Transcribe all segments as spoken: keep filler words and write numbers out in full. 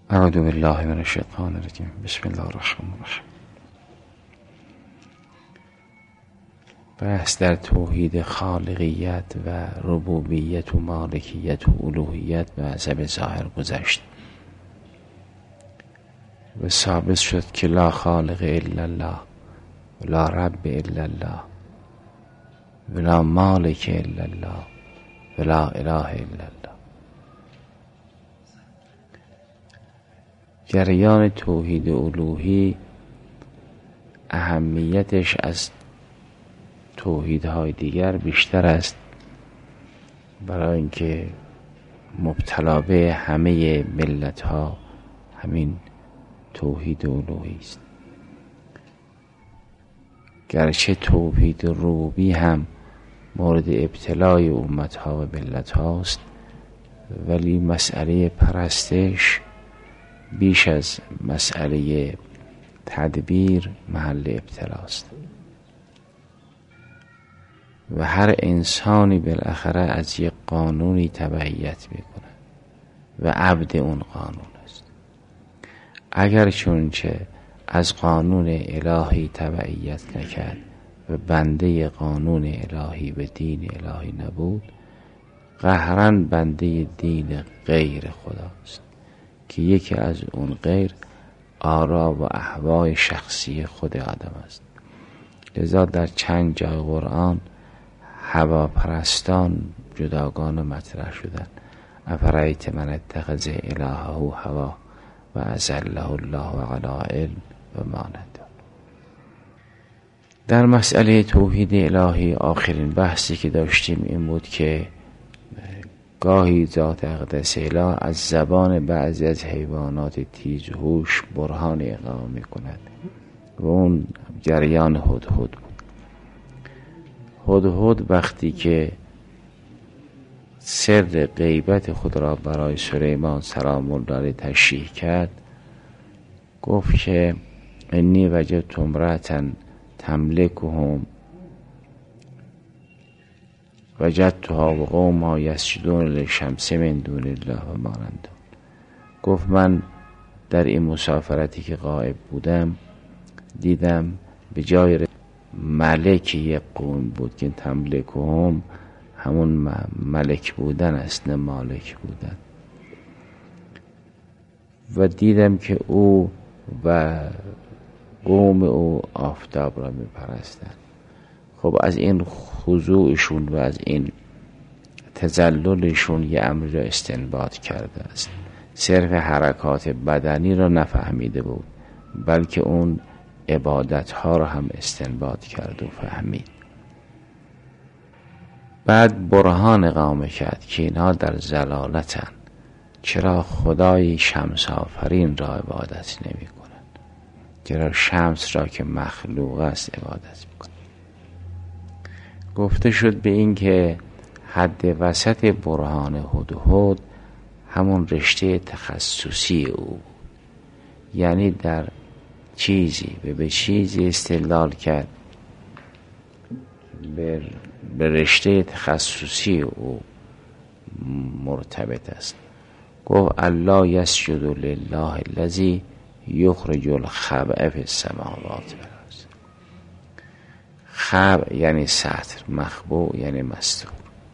اعوذ بالله من الشیطان الرجیم. بسم الله الرحمن الرحیم. بحث در توحید خالقیت و ربوبیت و مالکیت و الوهیت و عذب ظاهر گذشت و ثابت شد که لا خالق الا الله و لا رب الا الله و لا مالک الا الله و لا اله الا الله. جریان توحید الوهی اهمیتش از توحیدهای دیگر بیشتر است، برای اینکه مبتلا به همه ملت ها همین توحید الوهی است. گرچه توحید ربوبی هم مورد ابتلای امت ها و ملت هاست، ولی مسئله پرستش بیش از مسئله تدبیر محل ابتلاست و هر انسانی بالاخره از یک قانونی تبعیت میکنه و عبد اون قانون است. اگر چونچه از قانون الهی تبعیت نکرد و بنده قانون الهی به دین الهی نبود، قهراً بنده دین غیر خداست که یکی از اون غیر آرا و اهوای شخصی خود آدم است. لذا در چند جای قرآن هواپرستان جداگانه مطرح شدن. افرایت من اتخذ الهه هوا و اضله الله علی علم و ما ندان. در مسئله توحید الهی آخرین بحثی که داشتیم این بود که گاهی ذات اقدس اله از زبان بعضی از حیوانات تیزهوش برهان اقامه می کند و اون جریان هدهد بود. هدهد وقتی که سر غیبت خود را برای سلیمان سلام الله علیه تشریح کرد، گفت که انی وجدت امرأة تملکهم وجدتها و قومها یسجدون للشمس من دون الله و ما ندان. گفت من در این مسافرتی که غایب بودم دیدم به جای ملک یک قوم بود که تملکهم همون ملک بودن است نه مالک بودن، و دیدم که او و قوم او آفتاب را می پرستند. خب از این خضوعشون و از این تذللشون یه امر را استنباط کرده است. صرف حرکات بدنی را نفهمیده بود، بلکه اون عبادتها را هم استنباط کرد و فهمید. بعد برهان اقامه کرد که اینها در ضلالتن، چرا خدای شمس آفرین را عبادت نمی کنند، چرا شمس را که مخلوق است عبادت می کنند. گفته شد به این که حد وسط برهان هدهد همون رشته تخصصی او بود، یعنی در چیزی به به چیزی استدلال کرد به, به رشته تخصصی او مرتبط است. گفت الله یسجد لله الذی یخرج الخبء فی السماوات والارض. خبء یعنی ستر، مخبوع یعنی مستور.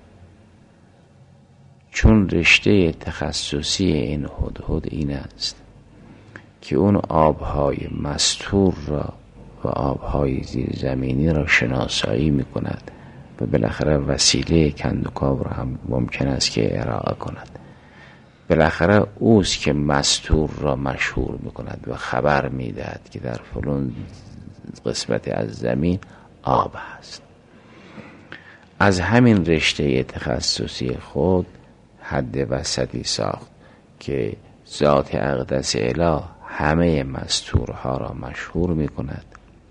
چون رشته تخصصی این هدهد این است که اون آبهای مستور را و آبهای زیرزمینی را شناسایی می کند و بالاخره وسیله کندوکاو را هم ممکن است که ارائه کند. بالاخره اوست که مستور را مشهور می کند و خبر می دهد که در فلان قسمت از زمین آب هست. از همین رشته تخصصی خود حد وسطی ساخت که ذات اقدس اله همه مستورها را مشهور می کند،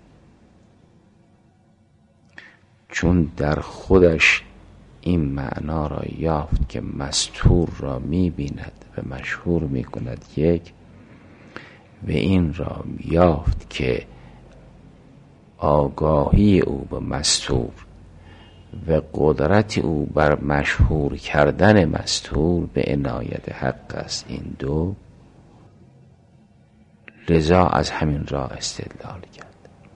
چون در خودش این معنا را یافت که مستور را می بیند و مشهور می کند یک، و این را یافت که آگاهی او به مستور و قدرت او بر مشهور کردن مستور به عنایت حق است. این دو لذا از همین راه استدلال کرد،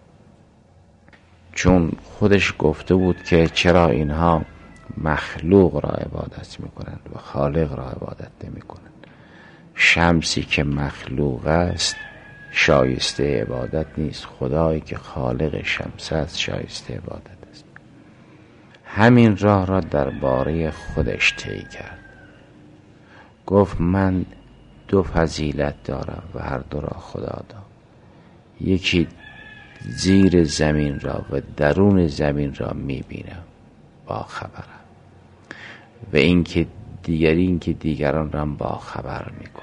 چون خودش گفته بود که چرا اینها مخلوق را عبادت میکنند و خالق را عبادت نمیکنند. شمسی که مخلوق است شایسته عبادت نیست، خدایی که خالق شمس است شایسته عبادت است. همین راه را درباره خودش طی کرد. گفت من دو فضیلت دارم و هر دو را خدا داد. یکی زیر زمین را و درون زمین را میبینم، با خبرم، و اینکه دیگری اینکه دیگران را با خبر میکنم.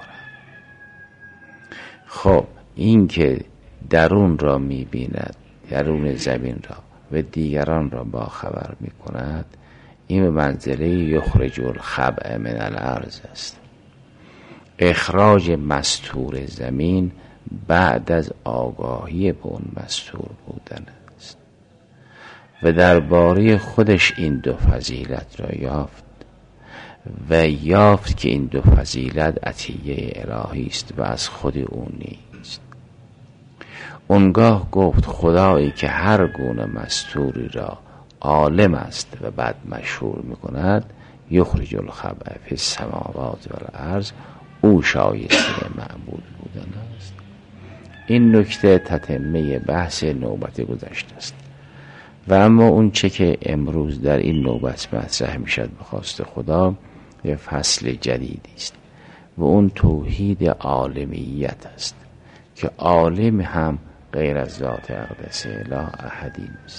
خب این که درون را میبیند، درون زمین را و دیگران را با خبر میکند، این به منزله یخرج الخبء من الارض است. اخراج مستور زمین بعد از آگاهی به اون مستور بودن است و درباره خودش این دو فضیلت را یافت و یافت که این دو فضیلت عطیه الهی است و از خود او نیست. اونگاه گفت خدایی که هر گونه مستوری را عالم است و بعد مشهور میکند، یخرج الخبء فی السماوات و الارض، او شایسته معبود بودن است. این نکته تتمه بحث نوبت گذشته است و اما اون چه که امروز در این نوبت مطرح میشد به خواست خدا یه فصل جدیدی است و اون توحید عالمیت است که عالم هم غیر از ذات اقدس اله احدی نیست.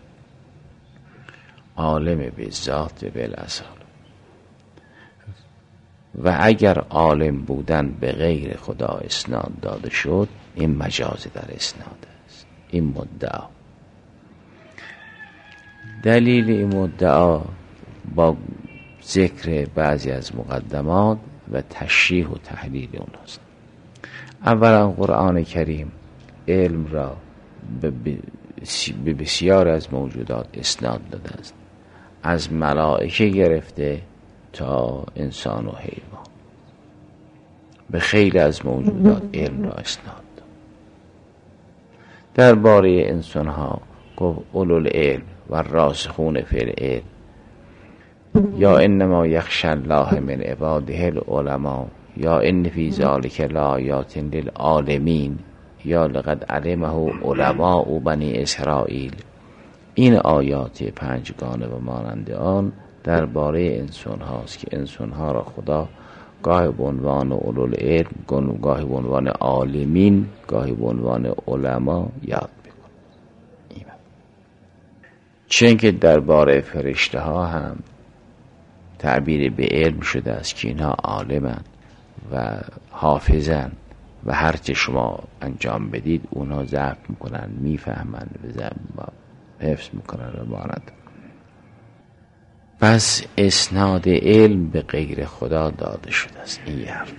عالم به ذات و بالاصل، و اگر عالم بودن به غیر خدا اسناد داده شد، این مجاز در اسناد است. این مدعا، دلیل این مدعا با ذکر بعضی از مقدمات و تشریح و تحلیل اوناست. اولا قرآن کریم علم را به بسیار از موجودات اسناد داده است، از ملائکه گرفته تا انسان و حیوان، به خیلی از موجودات علم را اسناد داد. درباره انسان ها گفت اولوالعلم و راسخون فی العلم، یا انما یخشی الله من عباده العلماء، یا ان فی ذلک لآیات للعالمین، یا لقد علمه علماء بنی اسرائیل. این آیات پنجگانه و مانند آن درباره انسان هاست که انسان ها را خدا گاهی به عنوان اولوالعلم، گاهی به عنوان عالمین، گاهی به عنوان علما یاد میکنه. چون که درباره فرشته ها هم تعبیر به علم شده است که اینها عالمن و حافظن و هرچه شما انجام بدید اونها ضبط میکنن، میفهمن و حفظ میکنن و مانند. پس اسناد علم به غیر خدا داده شده است. این حرف.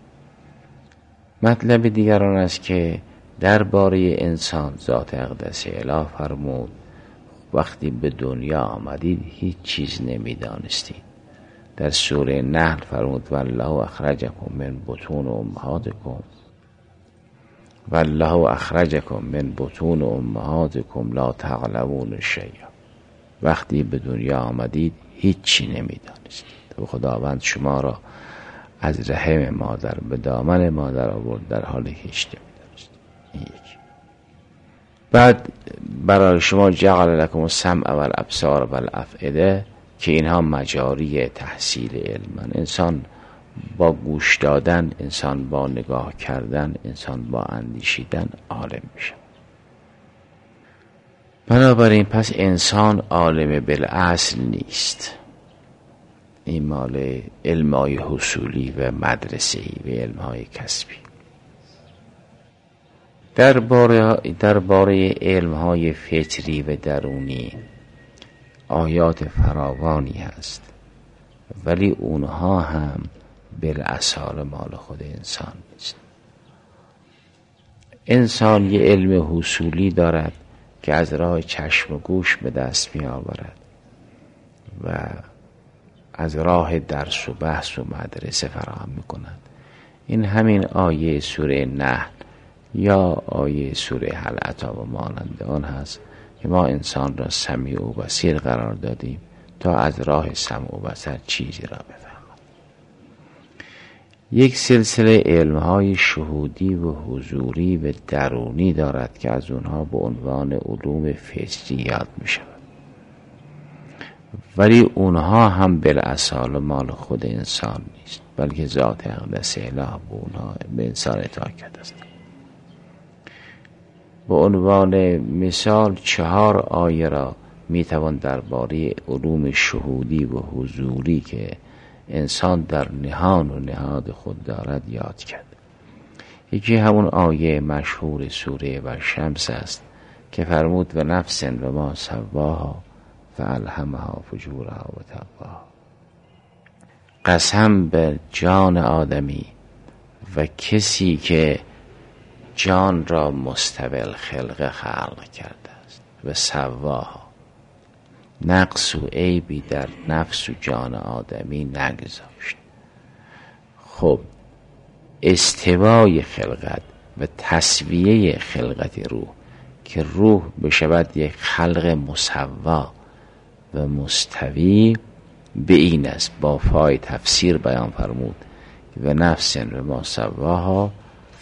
مطلب دیگران است که درباره انسان ذات اقدس اله فرمود وقتی به دنیا آمدید هیچ چیز نمیدانستید. در سوره نحل فرمود والله اخرجکم من بطون امهاتکم والله اخرجکم من بطون امهاتکم لا تعلمون شیئا. وقتی به دنیا آمدید هیچی نمیدانستید و خداوند شما را از رحم مادر به دامن مادر آورد در حالی که هیچ نمیدانستید. این یکی. بعد برای شما جعل لکم السمع والابصار والافئده که اینها مجاری تحصیل علم. انسان با گوش دادن، انسان با نگاه کردن، انسان با اندیشیدن عالم میشه. بنابراین پس انسان عالم بالاصل نیست. این مال علمای حصولی و مدرسه‌ای و علمهای کسبی. درباره درباره علمهای فطری و درونی آیات فراوانی هست، ولی اونها هم بالاصل مال خود انسان نیست. انسان یه علم حصولی دارد که از راه چشم و گوش به دست می آورد و از راه درس و بحث و مدرسه فراهم می کند. این همین آیه سوره نحل یا آیه سوره هل اتی و مانند آن هست که ما انسان را سمیع و بصیر قرار دادیم تا از راه سمع و بصر چیزی را بفهمد. یک سلسله علمهای شهودی و حضوری و درونی دارد که از اونها به عنوان علوم فطری یاد می شود، ولی اونها هم بالاصل مال خود انسان نیست، بلکه ذات اقدس الهی به اونها به انسان عطا کرده است. به عنوان مثال چهار آیه را می توان درباره علوم شهودی و حضوری که انسان در نهان و نهاد خود دارد یاد کرد. یکی همون آیه مشهور سوره والشمس است که فرمود و نفس و ما سواها فالهمها فجورها و تقواها. قسم به جان آدمی و کسی که جان را مستقل خلقه خلق کرده است و سواها، نقص و عیبی در نفس و جان آدمی نگذاشت. خب استوای خلقت و تسویه خلقت روح که روح بشود یک خلق مسوا و مستوی، به این است با فای تفسیر بیان فرمود و نفس و ما سواها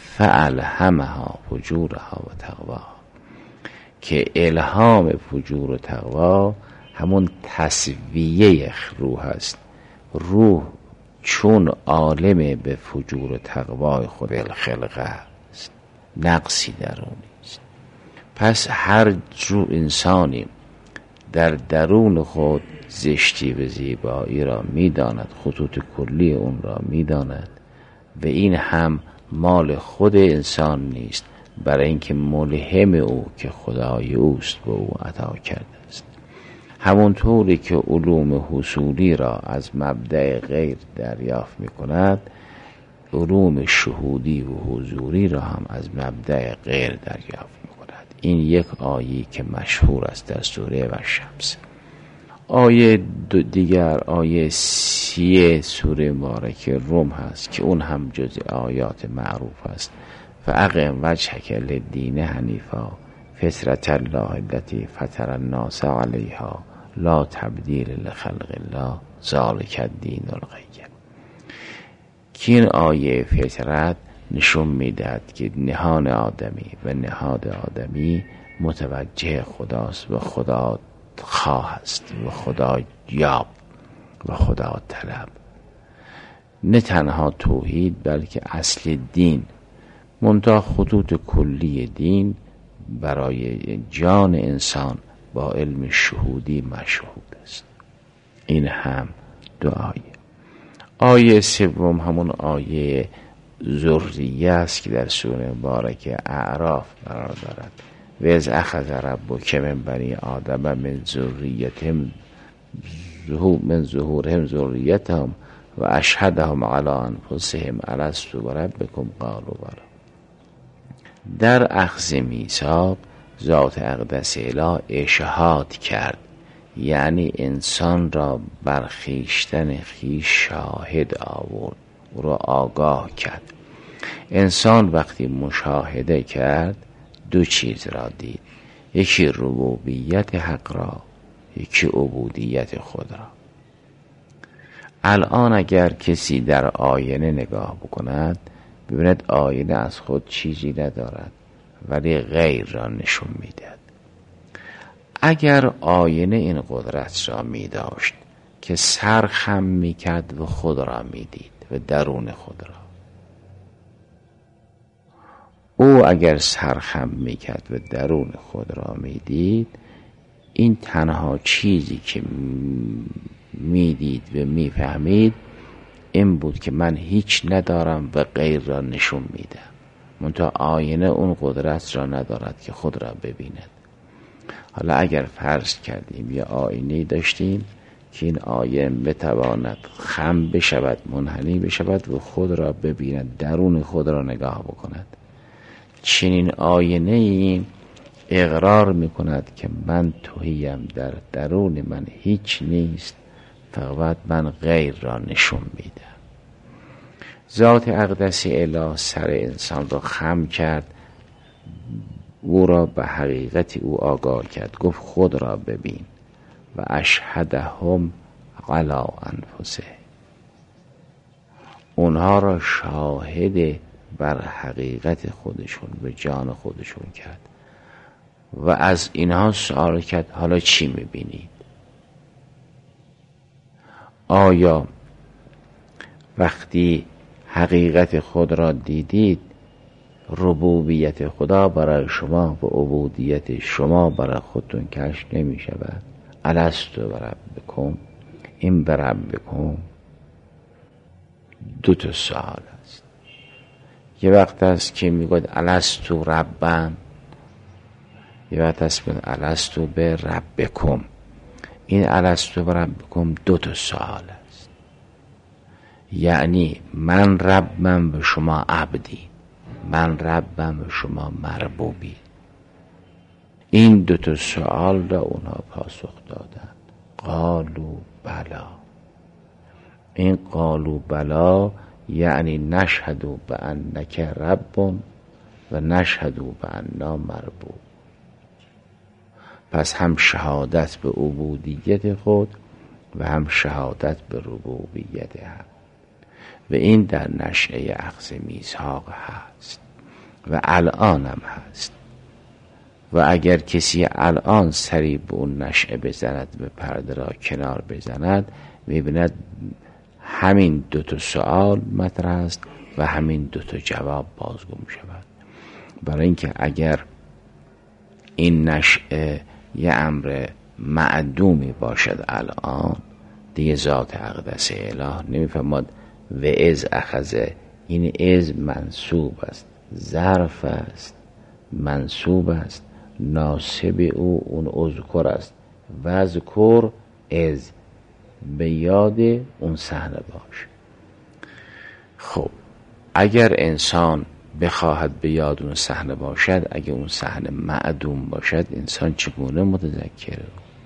فالهمها فجورها و تقواها، که الهام فجور و تقوا همون تسویه روح است. روح چون عالم به فجور و تقوای خود الخلقه است، نقصی در اون نیست. پس هر جو انسانی در درون خود زشتی و زیبایی را میداند، خطوط کلی اون را میداند و این هم مال خود انسان نیست، برای اینکه ملهم او که خدای اوست به او عطا کرده است. همونطوری که علوم حصولی را از مبدأ غیر دریافت می کند، علوم شهودی و حضوری را هم از مبدأ غیر دریافت می کند. این یک آیه که مشهور است در سوره والشمس. آیه دیگر آیه سی سوره مبارکه روم هست که اون هم جز آیات معروف است. فاقم وجهک للدین حنیفا فطرة الله التي فطر الناس علیها لا تبدیل لخلق الله ذلک الدین القیم. که این آیه فطرت نشون میدهد که نهان آدمی و نهاد آدمی متوجه خداست و خدا خواه است و خدا یاب و خدا طلب. نه تنها توحید بلکه اصل دین، منتها خطوط کلی دین برای جان انسان با علم شهودی مشهود است. این هم دو آیه. آیه سوم همون آیه ذریه است که در سوره مبارکه اعراف قرار دارد. و از اخذ ربک من بنی آدم من ذریتهم من ظهورهم ذریتهم و اشهدهم علی انفسهم الست بربکم قالوا بلی. در اخذ میثاق ذات اقدس الهی اشهاد کرد، یعنی انسان را بر خویشتن خویش شاهد آورد، او را آگاه کرد. انسان وقتی مشاهده کرد دو چیز را دید، یکی ربوبیت حق را، یکی عبودیت خود را. الان اگر کسی در آینه نگاه بکند ببیند آینه از خود چیزی ندارد ولی غیر را نشون میدهد. اگر آینه این قدرت را می داشت که سر خم می کرد و خود را می دید و درون خود را، او اگر سر خم می کرد و درون خود را می دید، این تنها چیزی که می دید و می فهمید این بود که من هیچ ندارم و غیر را نشون میدم. منتها آینه اون قدرت را ندارد که خود را ببیند. حالا اگر فرض کردیم یا آینه داشتیم که این آینه بتواند خم بشود، منحنی بشود و خود را ببیند، درون خود را نگاه بکند، چنین آینه این اقرار میکند که من توهیم، در درون من هیچ نیست، فقط من غیر را نشون میدم. ذات اقدس الهی سر انسان را خم کرد او را به حقیقت او آگاه کرد. گفت خود را ببین و اشهدهم علی انفسهم، اونها را شاهد بر حقیقت خودشون به جان خودشون کرد و از اینها سوال کرد حالا چی میبینید؟ آیا وقتی حقیقت خود را دیدید ربوبیت خدا برای شما و عبودیت شما برای خودتون کشف نمی شود؟ الستو بربکم، این بربکم دو تا سوال است. یه وقت است که میگوید الستو ربن، یه وقت است که الستو به ربکم. این الستو بربکم دو تا سوال است، یعنی من ربم و شما عبدی، من ربم و شما مربوبی. این دو تا سوال را اونها پاسخ دادن، قالو بلا. این قالو بلا یعنی نشهدو به انک رب و نشهدو به انا مربوب. پس هم شهادت به عبودیت خود و هم شهادت به ربوبیت حق، و این در نشأه اخذ میثاق هست و الان هم هست. و اگر کسی الان سری به اون نشأه بزند، به پرده را کنار بزند، میبیند همین دو تا سوال مطرح است و همین دو تا جواب بازگو میشود. برای اینکه اگر این نشأه یه امر معدومی باشد الان، دیگه ذات اقدس اله نمیفهمد و از اخذه. این از منصوب است، ظرف است، منصوب است، ناسب او اون اذکر است. و اذکر از، به یاد اون صحنه باش. خب اگر انسان بخواهد به یاد اون صحنه باشد، اگر اون صحنه معدوم باشد، انسان چگونه متذکره؟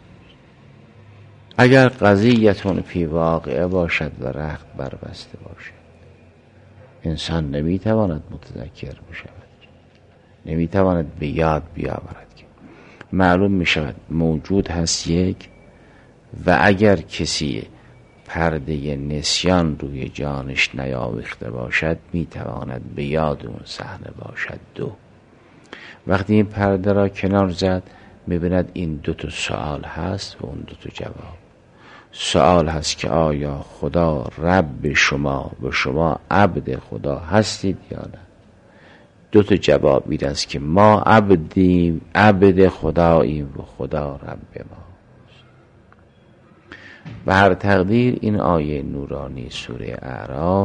اگر قضیتون فی واقعه باشد و رخت بربسته باشد، انسان نمیتواند متذکر بشود، نمیتواند به یاد بیاورد. که معلوم میشود موجود هست یک، و اگر کسی پرده نسیان روی جانش نیاویخته باشد، میتواند به یاد اون صحنه باشد. دو، وقتی این پرده را کنار زد، میبیند این دو تا سوال هست و اون دو تا جواب. سوال هست که آیا خدا رب شما و شما عبد خدا هستید یا نه؟ دو تا جواب این است که ما عبدیم، عبد خداییم و خدا رب ما. به هر تقدیر این آیه نورانی سوره اعراف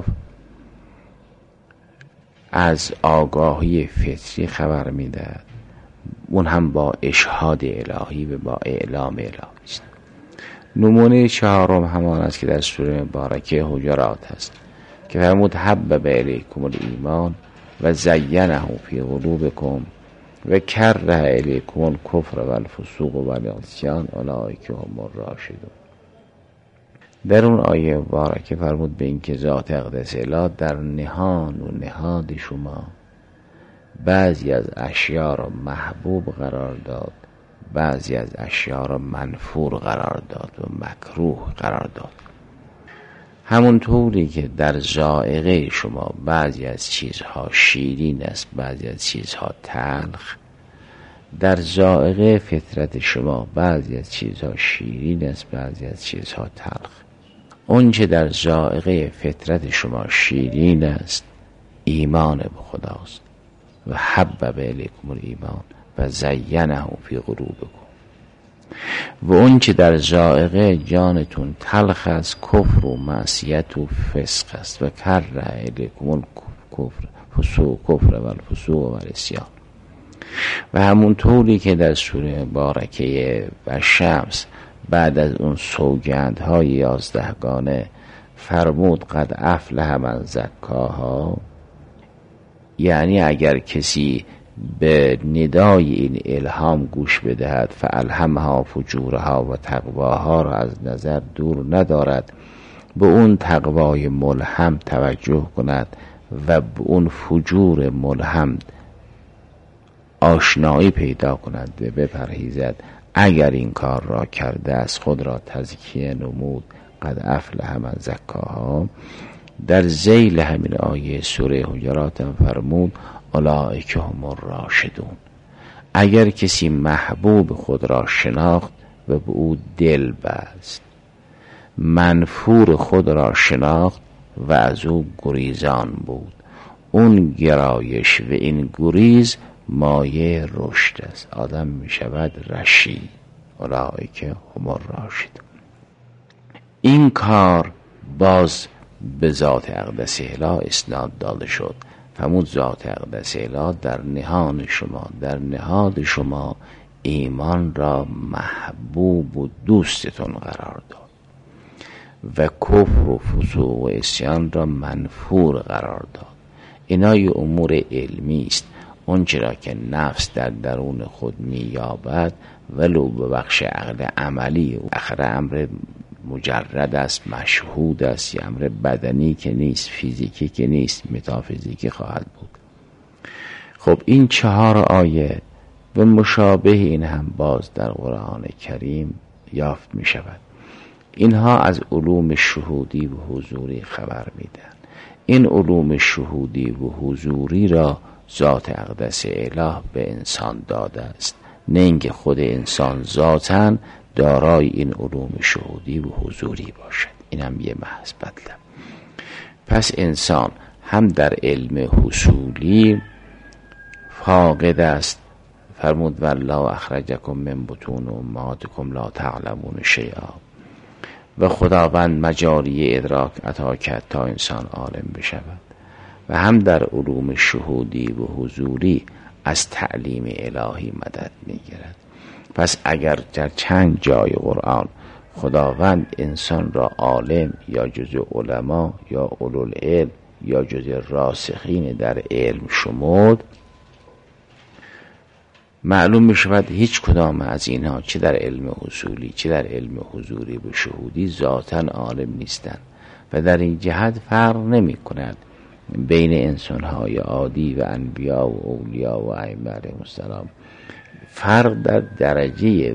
از آگاهی فطری خبر میدهد، اون هم با اشهاد الهی و با اعلام الهی است. نمونه چهارم همان است که در سوره مبارکه حجرات است که فرمود حبب الیکم الایمان و زینه فی قلوبکم و کره الیکم الکفر و الفسوق و العصیان اولئک هم الراشدون. در اون آیه مبارکه فرمود به این که ذات اقدس اله در نهان و نهاد شما بعضی از اشیاء را محبوب قرار داد، بعضی از اشیاء را منفور قرار داد و مکروه قرار داد. همون طوری که در ذائقه شما بعضی از چیزها شیرین است، بعضی از چیزها تلخ، در ذائقه فطرت شما بعضی از چیزها شیرین است، بعضی از چیزها تلخ. اون چه در ذائقه فطرت شما شیرین است ایمان به خداست. و حبب الیکم الایمان و زینه فی قلوبکم. و اون چه در ذائقه جانتون تلخ است کفر و معصیت و فسق است. و کره الیکم الکفر فسوق کفر و الفسوق و العصیان. و همون طوری که در سوره مبارکه و شمس بعد از اون سوگندهای یازدهگانه فرمود قد افلح من زکاها، یعنی اگر کسی به ندای این الهام گوش بدهد فالهمها فجورها و تقواها را از نظر دور ندارد، به اون تقوای ملهم توجه کند و به اون فجور ملهم آشنایی پیدا کند و بپرهیزد. اگر این کار را کرده است خود را تزکیه نمود. قد افلح من زکاها. در ذیل همین آیه سوره حجرات فرمود اولئک هم الراشدون. اگر کسی محبوب خود را شناخت و به او دل بست، منفور خود را شناخت و از او گریزان بود، اون گرایش و این گریز مایه رشد است. آدم می شود رشید. اولئک هم الراشدون. این کار باز به ذات اقدس اله اسناد داده شد. فرمود ذات اقدس اله در نهان شما، در نهاد شما ایمان را محبوب و دوستتون قرار داد و کفر و فسوق و عصیان را منفور قرار داد. اینا یه امور علمی است. اون چرا که نفس در درون خود مییابد ولو به بخش عقل عملی، آخر امر مجرد است، مشهود است، یه امر بدنی که نیست، فیزیکی که نیست، متافیزیکی خواهد بود. خب این چهار آیه و مشابه این هم باز در قرآن کریم یافت می شود. اینها از علوم شهودی و حضوری خبر میدن. این علوم شهودی و حضوری را ذات اقدس اله به انسان داده است، نه اینکه خود انسان ذاتاً دارای این علوم شهودی و حضوری باشد. این هم یه محض مطلب. پس انسان هم در علم حصولی فاقد است. فرمود والله اخرجکم من بطون امهاتکم لا تعلمون شیئا. و خداوند مجاری ادراک عطا کرد تا انسان عالم بشود. و هم در علوم شهودی و حضوری از تعلیم الهی مدد میگیرد. پس اگر در چند جای قرآن خداوند انسان را عالم یا جزء علما یا اولوالعلم یا جزء راسخین در علم شمرد، معلوم می شود هیچ کدام از اینها چه در علم اصولی چه در علم حضوری و شهودی ذاتاً عالم نیستند و در این جهت فرق نمی کند بین انسانهای عادی و انبیا و اولیا و ائمه علیهم السلام. فرق در درجه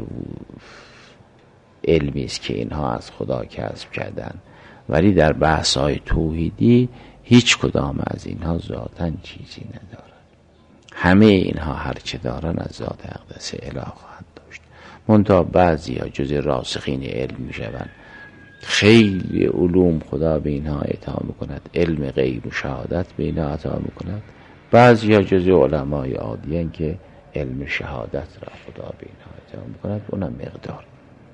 علمی است که اینها از خدا کسب کردن، ولی در بحث‌های توحیدی هیچ کدام از اینها ذاتاً چیزی ندارند. همه اینها هرچه دارن از ذات اقدس اله خواهند داشت. منتها بعضی ها جز راسخین علم می شوند. خیلی علوم خدا به اینها عطا میکند، علم غیب و شهادت به اینها عطا میکند. بعضی ها جز علمای عادیان که علم شهادت را خدا به اینها عطا میکند، اونم مقدار.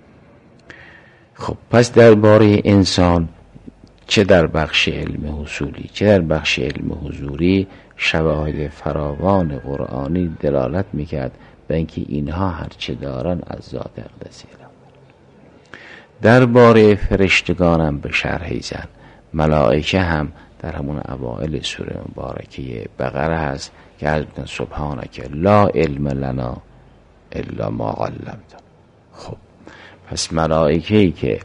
خب پس درباره انسان چه در بخش علم حصولی چه در بخش علم حضوری شواهد فراوان قرآنی دلالت میکرد به اینکه اینها هرچه دارن از ذات اقدس اله. درباره فرشتگانم به شرحی زن. ملائکه هم در همون اوائل سوره مبارکه بقره هست که از سبحانک لا علم لنا الا ما علمتنا. خب پس ملائکه‌ای که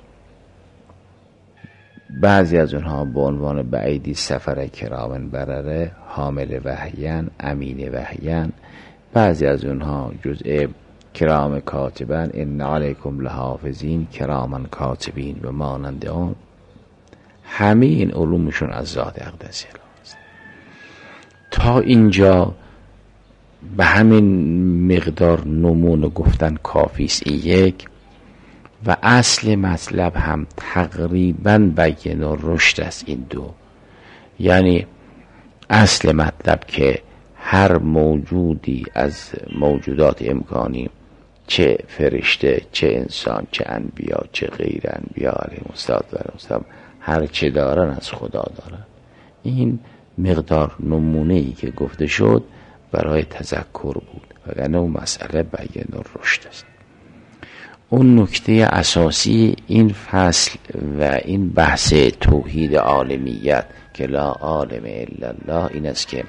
بعضی از اونها به عنوان بعیدی سفر کرامن برره، حامل وحیان، امین وحیان، بعضی از اونها جزء کرام کاتبن، ان علیکم لحافظین کراما کاتبین و مانند آن. همه این علومشون از ذات اقدس اله است. تا اینجا به همین مقدار نمونه گفتن کافی است. یک و اصل مطلب هم تقریباً بیان و رشد است. این دو یعنی اصل مطلب که هر موجودی از موجودات امکانی، چه فرشته چه انسان چه انبیا چه غیر انبیا علیهم السلام، هر چه دارن از خدا دارن. این مقدار نمونه ای که گفته شد برای تذکر بود، وگرنه اون مسئله بیان و رشد است. اون نکته اساسی این فصل و این بحث توحید عالمیت که لا عالم الا الله این است که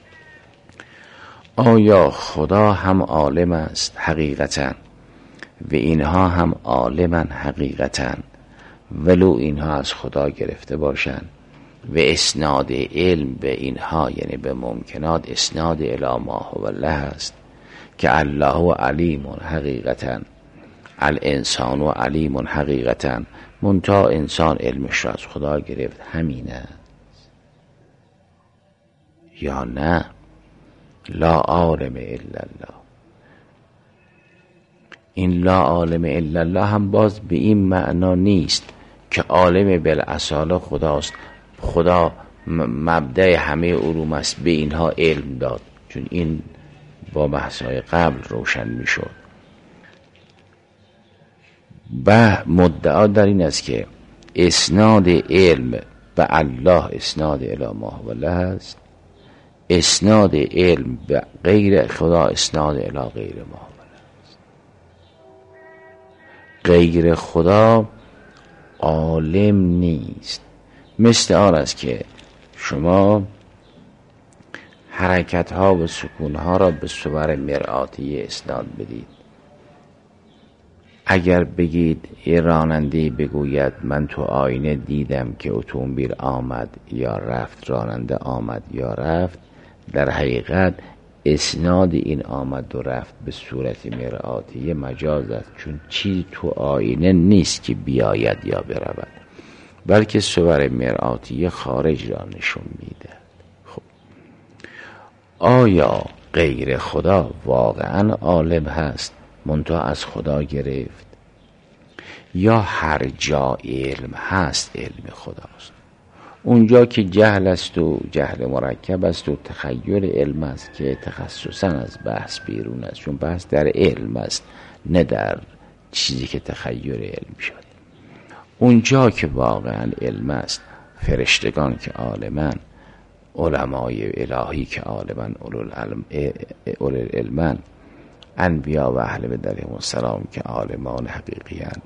آیا خدا هم عالم است حقیقتا و اینها هم عالمن حقیقتا، ولو اینها از خدا گرفته باشند و اسناد علم به اینها یعنی به ممکنات اسناد الی ما هو الله است، که الله و علیم حقیقتا، الانسان و علیم حقیقتا، منتها انسان علمش را از خدا گرفت، همینه یا نه؟ لا عالم الا الله. این لا عالم الا الله هم باز به این معنا نیست که عالم بالاصاله خداست، خدا مبدأ همه علوم است، به اینها علم داد، چون این با بحث‌های قبل روشن میشد. و مدعا در این است که اسناد علم به الله اسناد الی ما هو الله است، اسناد علم به غیر خدا اسناد الی غیر ما هو الله است. غیر خدا عالم نیست. مثل آن است که شما حرکت ها و سکون ها را به صور مرآتی اسناد بدید. اگر بگید یه راننده بگوید من تو آینه دیدم که اتومبیل آمد یا رفت، راننده آمد یا رفت، در حقیقت اسناد این آمد و رفت به صورت مرآتی مجاز است، چون چیزی تو آینه نیست که بیاید یا برود، بلکه صور مرآتی خارج را نشون میده. خب آیا غیر خدا واقعا عالم هست منتها از خدا گرفت، یا هر جا علم هست علم خداست؟ اونجا که جهل است و جهل مرکب است و تخیل علم است که تخصصا از بحث بیرون است، چون بحث در علم است نه در چیزی که تخیل علم شد. اونجا که واقعا علم است، فرشتگان که عالمن، علمای الهی که عالمن، اولو العلمن، انبیا و اهل بیت علیهم السلام که عالمان حقیقی اند،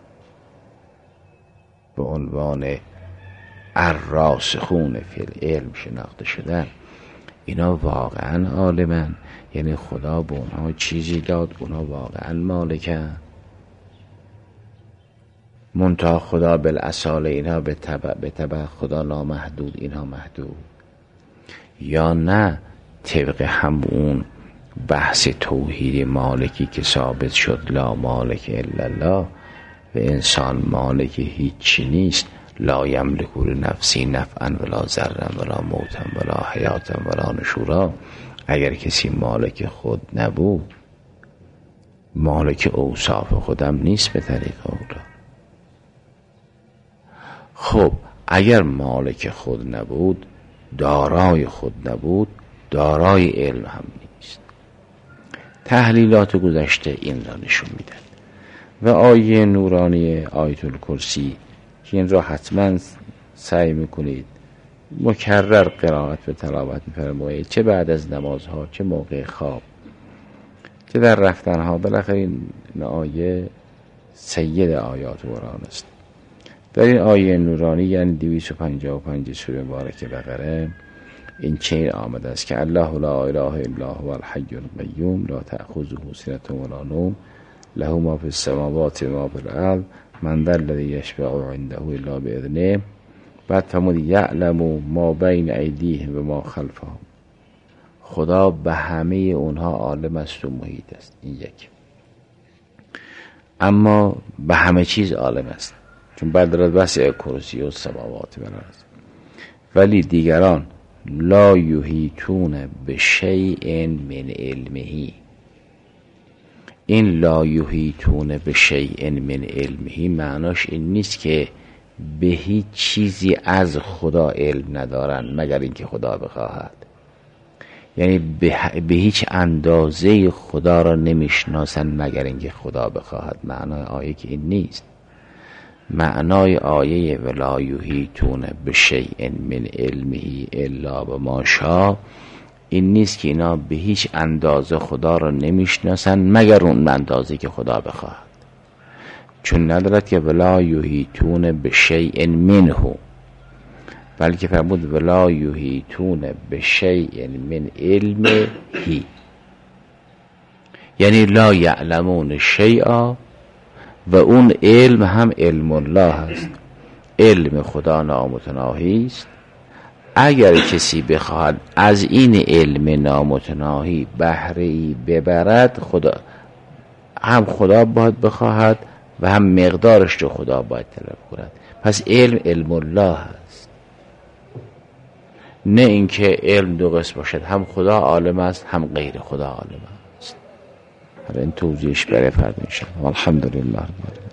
به عنوان الراسخون فی العلم شناخته شدن، اینا واقعا عالمن، یعنی خدا به اونها چیزی داد، اونها واقعا مالکن، منتها خدا بالاصاله اینها به تبع به تبع خدا نامحدود، اینها محدود، یا نه طبق همون بحث توحید مالکی که ثابت شد لا مالک الا الله، و انسان مالک هیچی نیست، لا یملک لنفسی نفعا ولا ضرا ولا موتا ولا حیاتا ولا نشورا. اگر کسی مالک خود نبود، مالک اوصاف خودم نیست به طریق اولا. خب اگر مالک خود نبود، دارای خود نبود، دارای علم هم نیست. تحلیلات گذشته این را نشون میدن. و آیه نورانی آیت الکرسی که این را حتما سعی میکنید مکرر قرائت و تلاوت میفرمایید، چه بعد از نمازها، چه موقع خواب، چه در رفتنها. بالاخره این آیه سید آیات قرآن است. در این آیه نورانی یعنی دویست و پنجاه و پنج سوره مبارکه بقره این چنین آمده است که الله لا اله الا هو الحی القیوم لا تأخذه سنة ولا نوم له ما فی السماوات و ما فی الارض من ذا الذی یشفع عنده الا باذنه. بعد فرمود یعلم ما بین ایدیهم و ما خلفهم. خدا به همه اونها عالم است و محیط است. این یک. اما به همه چیز عالم است، چون بعد دارد بحث کرسی و سماوات و الارض. ولی دیگران لا یحیطون بشیء من علمه. این لا یحیطون بشیء من علمه معناش این نیست که به هیچ چیزی از خدا علم ندارن مگر اینکه خدا بخواهد، یعنی به, به هیچ اندازه خدا را نمیشناسن مگر اینکه خدا بخواهد. معنای آیه که این نیست. معنای آیه ولا یحیطون بشیء من علمه الا بما شاء این نیست که اینا به هیچ اندازه خدا را نمیشناسن مگر اون اندازه که خدا بخواهد، چون ندارد که ولا یحیطون بشیء منه، بلکه فرمود ولا یحیطون بشیء من علمه، یعنی لا یعلمون شیئا، و اون علم هم علم الله است. علم خدا نامتناهی است، اگر کسی بخواهد از این علم نامتناهی بهره‌ای ببرد، خدا هم خدا باید بخواهد و هم مقدارش رو خدا باید طلب کند. پس علم علم الله هست، نه اینکه علم دو قسم باشد، هم خدا عالم است هم غیر خدا عالم است. حالا این توضیحش برای فردا ان شاء الله. الحمدلله.